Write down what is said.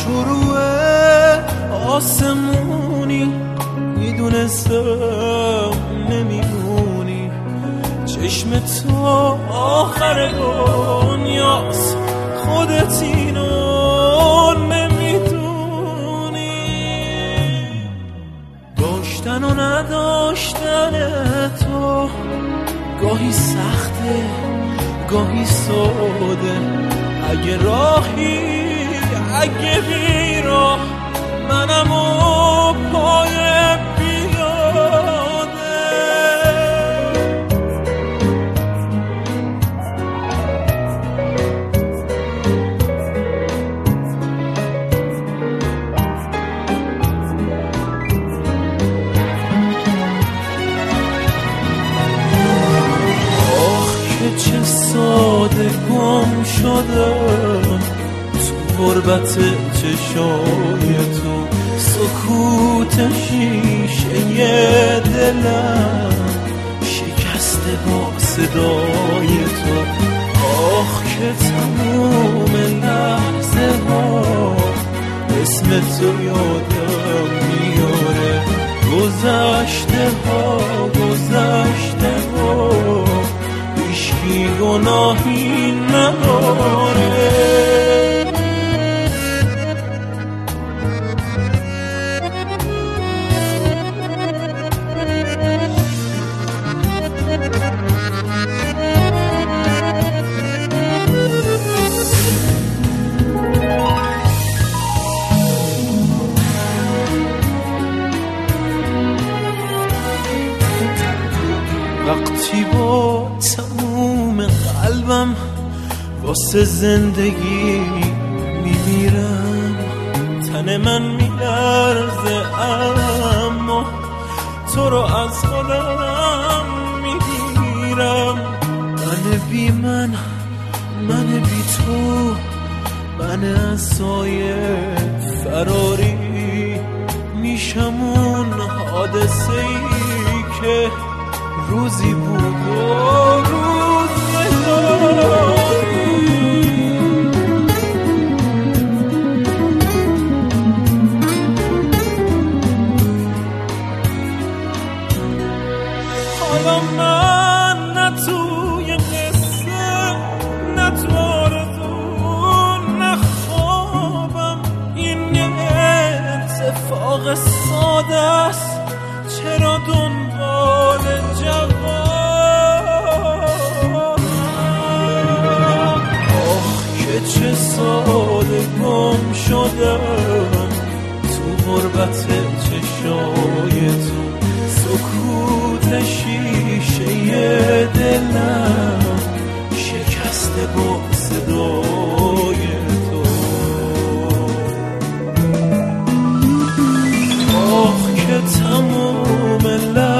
شروع آسمونی میدونستم نمیمونی، چشم تو آخر دنیاست، خودت اینو نمیدونی. داشتن و نداشتن تو گاهی سخته گاهی ساده، اگه راهی اگه بی راه منم و پای بیاده. آخ که چه ساده گم شدم غربت چشای تو، سکوت شیشه دلم شکسته با صدای تو. آخ که تموم لحظه ها اسم تو یادم میاره، گذشته ها هیچکی گناهی نداره. وقتی با تموم قلبم واسه زندگی میمیرم، تن من میلرزه اما تو رو از خودم میگیرم. من بی تو، من از سایه فراری میشم اون حادثه ای که روزی بود و روز نداری. حالا من نه توی قصه نه تو آرزو نه خوابم، این یه اتفاق ساده است، چرا دنبال جوابم؟ آخ که چه ساده گم شدم تو غربت چشای تو، سکوت شیشه دلم شکسته با صدای تو. آخ که تموم